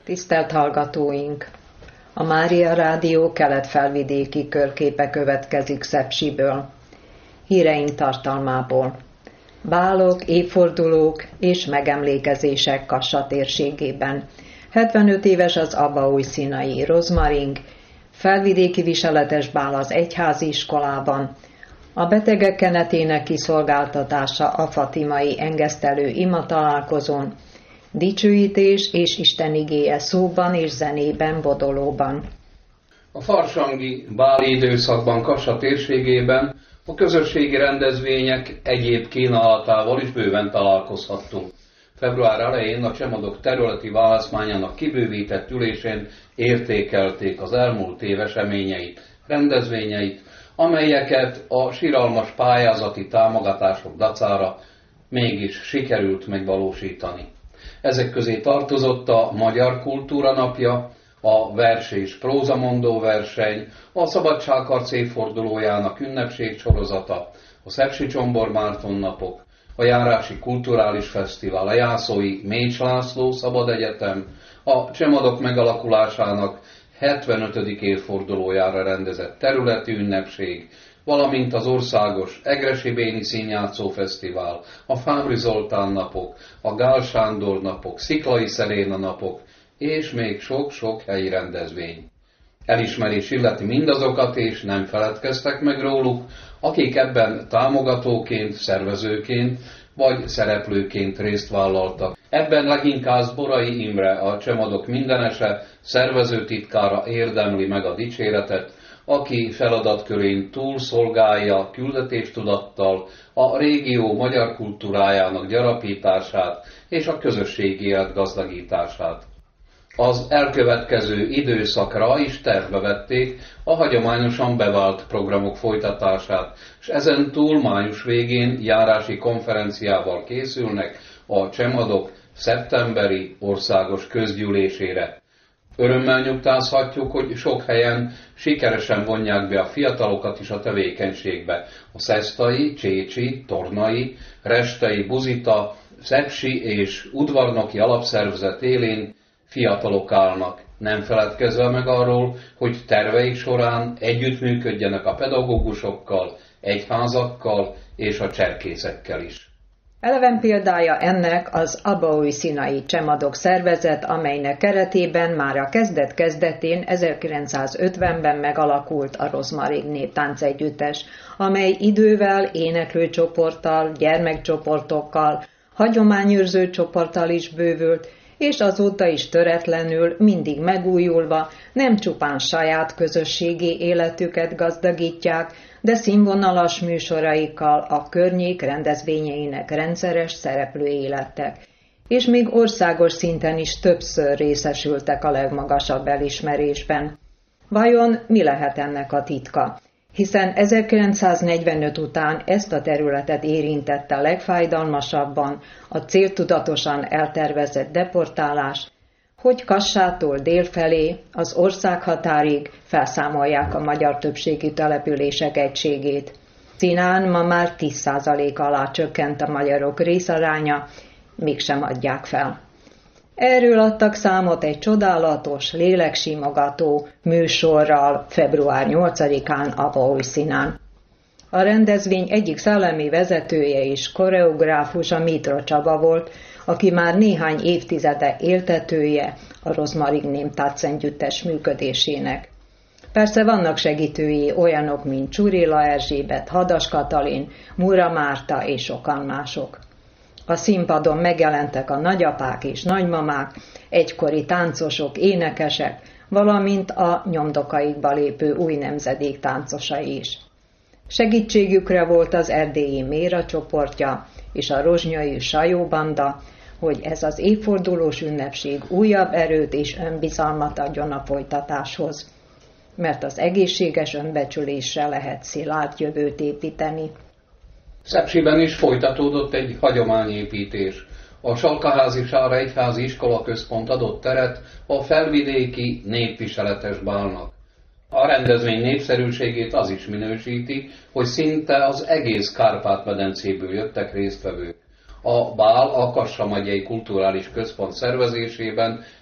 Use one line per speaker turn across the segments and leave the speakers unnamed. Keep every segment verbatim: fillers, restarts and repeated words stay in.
Tisztelt hallgatóink! A Mária Rádió kelet-felvidéki körképe következik Szepsiből. Híreink tartalmából. Bálok, évfordulók és megemlékezések Kassa térségében. hetvenöt éves az Abaúj-Szinai Rozmaring, felvidéki viseletes bál az egyházi iskolában, a betegek kenetének kiszolgáltatása a fatimai engesztelő ima találkozón, dicsőítés és istenigéje szóban és zenében Bodolóban.
A farsangi báli időszakban Kassa térségében a közösségi rendezvények egyéb kínálatával is bőven találkozhattunk. Február elején a Csemadok területi választmányának kibővített ülésén értékelték az elmúlt év eseményeit, rendezvényeit, amelyeket a siralmas pályázati támogatások dacára mégis sikerült megvalósítani. Ezek közé tartozott a Magyar Kultúra Napja, a vers és prózamondó verseny, a Szabadságharc évfordulójának ünnepségsorozata, a Szepsi Csombor Márton napok, a Járási Kulturális Fesztivál, a Jászói Mécs László Szabad Egyetem, a Csemadok megalakulásának hetvenötödik évfordulójára rendezett területi ünnepség, valamint az országos Egressy-Béni Színjátszó Fesztivál, a Fábry Zoltán napok, a Gál Sándor napok, Sziklay Szeléna napok, és még sok-sok helyi rendezvény. Elismerés illeti mindazokat, és nem feledkeztek meg róluk, akik ebben támogatóként, szervezőként vagy szereplőként részt vállaltak. Ebben leginkább Borai Imre, a Csemadok mindenese, szervezőtitkára érdemli meg a dicséretet, aki feladatkörén túl szolgálja küldetéstudattal a régió magyar kultúrájának gyarapítását és a közösségi élet gazdagítását. Az elkövetkező időszakra is tervbe vették a hagyományosan bevált programok folytatását, és ezen túl május végén járási konferenciával készülnek a Csemadok szeptemberi országos közgyűlésére. Örömmel nyugtázhatjuk, hogy sok helyen sikeresen vonják be a fiatalokat is a tevékenységbe. A szesztai, csécsi, tornai, restei, buzita, szepsi és udvarnoki alapszervezet élén fiatalok állnak, nem feledkezve meg arról, hogy terveik során együttműködjenek a pedagógusokkal, egyházakkal és a cserkészekkel is.
Eleven példája ennek az Abaúj-Szinai Csemadok szervezet, amelynek keretében már a kezdet-kezdetén ezerkilencszázötvenben megalakult a Rozmaring néptáncegyüttes, amely idővel éneklőcsoporttal, gyermekcsoportokkal, hagyományőrző csoporttal is bővült, és azóta is töretlenül, mindig megújulva nem csupán saját közösségi életüket gazdagítják, de színvonalas műsoraikkal a környék rendezvényeinek rendszeres szereplői lettek, és még országos szinten is többször részesültek a legmagasabb elismerésben. Vajon mi lehet ennek a titka? Hiszen ezerkilencszáznegyvenöt után ezt a területet érintette a legfájdalmasabban a céltudatosan eltervezett deportálás, hogy Kassától délfelé az országhatárig felszámolják a magyar többségű települések egységét. Szinán ma már tíz százalék alá csökkent a magyarok részaránya, mégsem adják fel. Erről adtak számot egy csodálatos, léleksimogató műsorral február nyolcadikán Abaúj-Szinán. A rendezvény egyik szellemi vezetője és koreográfusa Mitra Csaba volt, aki már néhány évtizede éltetője a Rozmaring néptáncegyüttes működésének. Persze vannak segítői olyanok, mint Csurila Erzsébet, Hadas Katalin, Mura Márta és sokan mások. A színpadon megjelentek a nagyapák és nagymamák, egykori táncosok, énekesek, valamint a nyomdokaikba lépő új nemzedék táncosai is. Segítségükre volt az erdélyi Méra csoportja és a rozsnyai Sajó banda, hogy ez az évfordulós ünnepség újabb erőt és önbizalmat adjon a folytatáshoz, mert az egészséges önbecsülésre lehet szilárd jövőt építeni.
Szepsiben is folytatódott egy hagyományépítés. A Salkaházi Sára Egyházi Iskolaközpont adott teret a felvidéki népviseletes bálnak. A rendezvény népszerűségét az is minősíti, hogy szinte az egész Kárpát-medencéből jöttek résztvevők. A bál a Kassa megyei kulturális központ szervezésében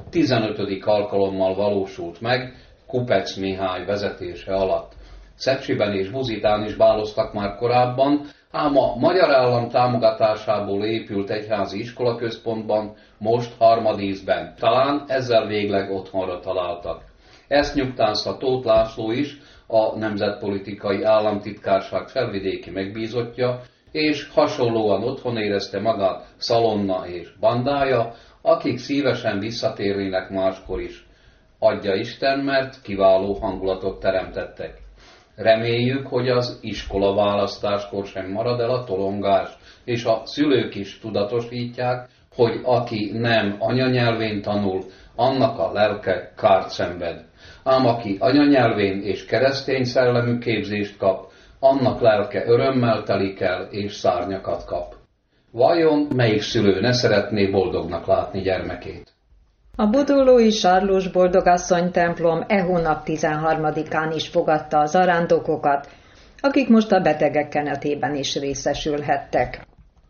tizenötödik alkalommal valósult meg Kupec Mihály vezetése alatt. Szepsiben és Buzitán is báloztak már korábban, ám a magyar állam támogatásából épült egyházi iskolaközpontban, most Harmadízben. Talán ezzel végleg otthonra találtak. Ezt nyugtázta Tóth László is, a Nemzetpolitikai Államtitkárság felvidéki megbízottja, és hasonlóan otthon érezte magát Szalonna és bandája, akik szívesen visszatérnének máskor is. Adja Isten, mert kiváló hangulatot teremtettek. Reméljük, hogy az iskola választáskor sem marad el a tolongás, és a szülők is tudatosítják, hogy aki nem anyanyelvén tanul, annak a lelke kárt szenved. Ám aki anyanyelvén és keresztény szellemű képzést kap, annak lelke örömmel telik el és szárnyakat kap. Vajon melyik szülő ne szeretné boldognak látni gyermekét?
A budulói Sarlós Boldogasszony templom e hónap tizenharmadikán is fogadta az zarándokokat, akik most a betegek kenetében is részesülhettek.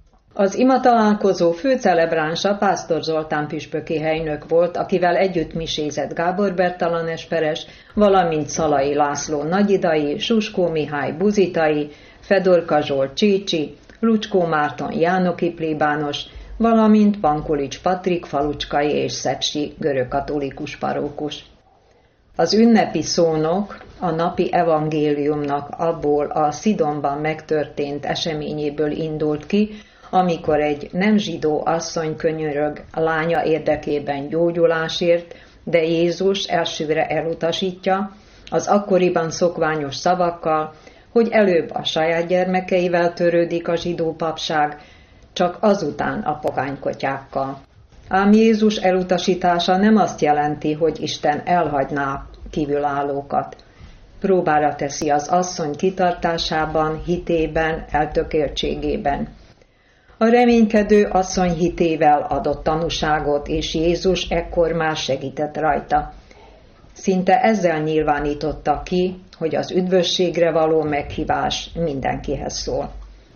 Az imatalálkozó főcelebránsa Pásztor Zoltán püspöki helynök volt, akivel együtt misézett Gábor Bertalan esperes, valamint Szalai László nagyidai, Suskó Mihály buzitai, Fedorka Zsolt csícsi, Lucskó Márton jánoki plébános, valamint Pankulics Patrik falucskai és szepsi görögkatolikus parókus. Az ünnepi szónok a napi evangéliumnak abból a Szidonban megtörtént eseményéből indult ki, amikor egy nem zsidó asszony könyörög lánya érdekében gyógyulásért, de Jézus elsőre elutasítja, az akkoriban szokványos szavakkal, hogy előbb a saját gyermekeivel törődik a zsidó papság, csak azután a pogánykotyákkal. Ám Jézus elutasítása nem azt jelenti, hogy Isten elhagyná kívülállókat. Próbára teszi az asszony kitartásában, hitében, eltökéltségében. A reménykedő asszony hitével adott tanúságot, és Jézus ekkor már segített rajta. Szinte ezzel nyilvánította ki, hogy az üdvösségre való meghívás mindenkihez szól.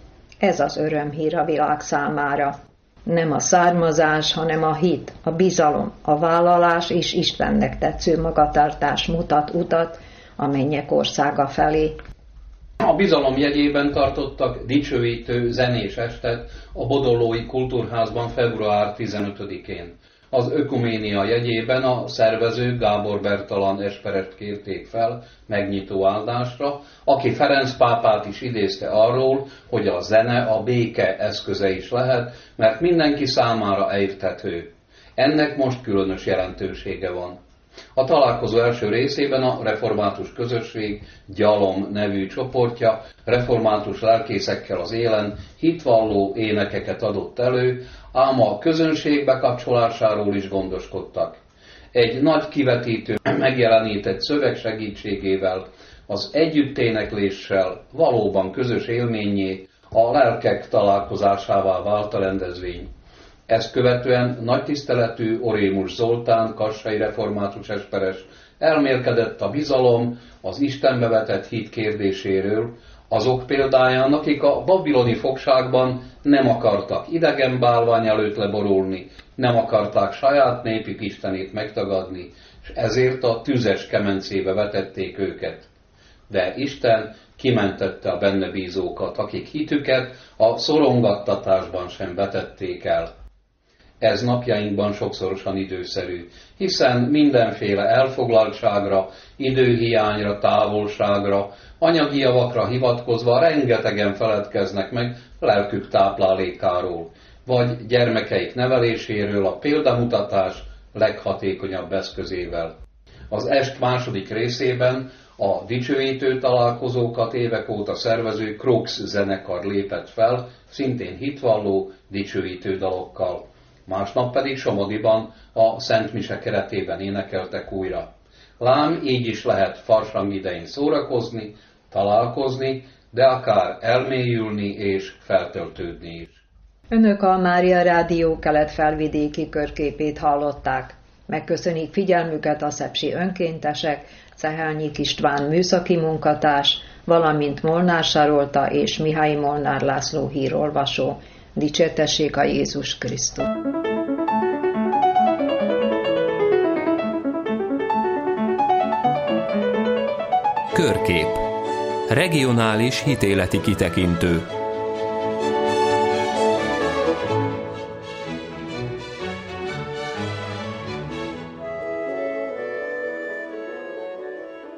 Ez az örömhír a világ számára. Nem a származás, hanem a hit, a bizalom, a vállalás és Istennek tetsző magatartás mutat utat a mennyek országa felé.
A bizalom jegyében tartottak dicsőítő zenés estet a Bodolói Kultúrházban február tizenötödikén. Az ökuménia jegyében a szervezők Gábor Bertalan esperest kérték fel megnyitó áldásra, aki Ferenc pápát is idézte arról, hogy a zene a béke eszköze is lehet, mert mindenki számára érthető. Ennek most különös jelentősége van. A találkozó első részében a református közösség Gyalom nevű csoportja református lelkészekkel az élen hitvalló énekeket adott elő, ám a közönség bekapcsolásáról is gondoskodtak. Egy nagy kivetítő megjelenített szöveg segítségével, az együtténekléssel valóban közös élményé, a lelkek találkozásává vált a rendezvény. Ezt követően nagy tiszteletű Orémus Zoltán, kassai református esperes elmélkedett a bizalom, az Istenbe vetett hit kérdéséről, azok példáján, akik a babiloni fogságban nem akartak idegen bálvány előtt leborulni, nem akarták saját népük istenét megtagadni, és ezért a tüzes kemencébe vetették őket. De Isten kimentette a benne bízókat, akik hitüket a szorongattatásban sem vetették el. Ez napjainkban sokszorosan időszerű, hiszen mindenféle elfoglaltságra, időhiányra, távolságra, anyagi javakra hivatkozva rengetegen feledkeznek meg lelkük táplálékáról, vagy gyermekeik neveléséről a példamutatás leghatékonyabb eszközével. Az est második részében a dicsőítő találkozókat évek óta szervező Krux zenekar lépett fel, szintén hitvalló dicsőítő dalokkal. Másnap pedig Somodiban a Szent Mise keretében énekeltek újra. Lám így is lehet farsang idején szórakozni, találkozni, de akár elmélyülni és feltöltődni is.
Önök a Mária Rádió kelet-felvidéki körképét hallották. Megköszönik figyelmüket a szepsi önkéntesek, Cehelnyik István műszaki munkatárs, valamint Molnár Sarolta és Mihály Molnár László hírolvasó. Dicsértessék a Jézus Krisztus!
Körkép. Regionális hitéleti kitekintő.